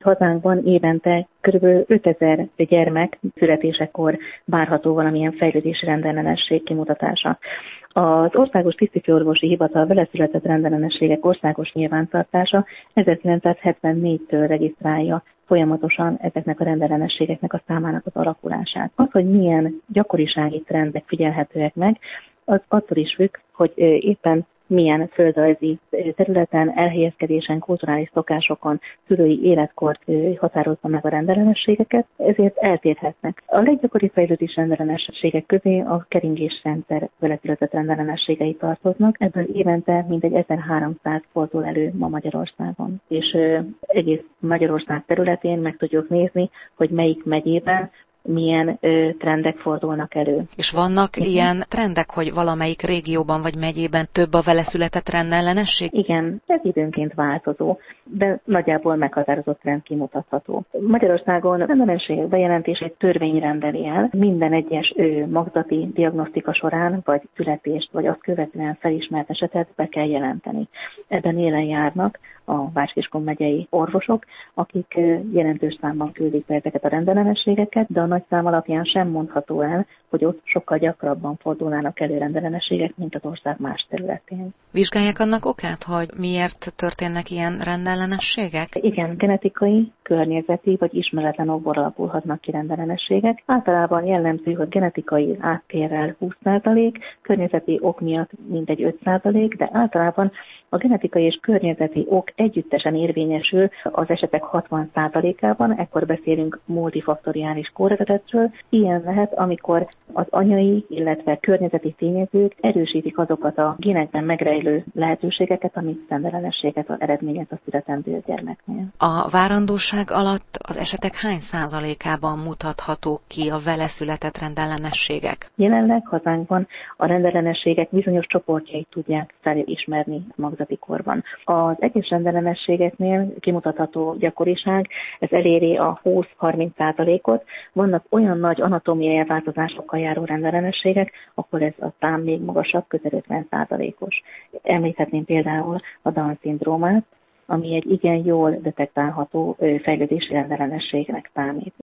Hazánkban évente kb. 5000 gyermek születésekor várható valamilyen fejlődési rendellenesség kimutatása. Az Országos Tisztifőorvosi Hivatal veleszületett rendellenességek országos nyilvántartása 1974-től regisztrálja folyamatosan ezeknek a rendellenességeknek a számának az alakulását. Az, hogy milyen gyakorisági trendek figyelhetőek meg, az attól is függ, hogy éppen milyen földrajzi területen, elhelyezkedésen, kulturális szokásokon, szülői életkort határozza meg a rendellenességeket, ezért eltérhetnek. A leggyakoribb fejlődés rendellenességek közé a keringésrendszer veleszületett rendellenességei tartoznak, ebből évente mintegy 1300 fordul elő ma Magyarországon. És egész Magyarország területén meg tudjuk nézni, hogy melyik megyében milyen trendek fordulnak elő. És vannak ilyen trendek, hogy valamelyik régióban vagy megyében több a veleszületett rendellenesség? Igen, ez időnként változó, de nagyjából meghatározott trend kimutatható. Magyarországon a rendellenességek bejelentését törvény rendeli el. Minden egyes magzati diagnosztika során, vagy születést, vagy azt követően felismert esetet be kell jelenteni. Ebben élen járnak a Bács-Kiskun megyei orvosok, akik jelentős számban küldik be ezeket a rendellenességeket, de a nagy szám alapján sem mondható el, hogy ott sokkal gyakrabban fordulnának elő rendellenességek, mint az ország más területén. Vizsgálják annak okát, hogy miért történnek ilyen rendellenességek? Igen, genetikai, környezeti vagy ismeretlen okból alakulhatnak ki rendellenességek. Általában jellemző, hogy genetikai áttérrel 20%, környezeti ok miatt mintegy 5%, de általában a genetikai és környezeti ok együttesen érvényesül az esetek 60%-ában, ekkor beszélünk multifaktoriális kóreredetről. Ilyen lehet, amikor az anyai, illetve környezeti tényezők erősítik azokat a génekben megrejlő lehetőségeket, amit rendellenességet eredményez a születendő gyermeknél. A várandóság alatt az esetek hány százalékában mutathatók ki a veleszületett rendellenességek? Jelenleg hazánkban a rendellenességek bizonyos csoportjait tudják felismerni magzati korban. Az egyes rendellenességeknél kimutatható gyakoriság, ez eléri a 20-30%-ot. Vannak olyan nagy anatómiai változásokkal járó rendellenességek, akkor ez a szám még magasabb, közel 50%-os. Említhetném például a Down-szindrómát, ami egy igen jól detektálható fejlődési rendellenességnek számít.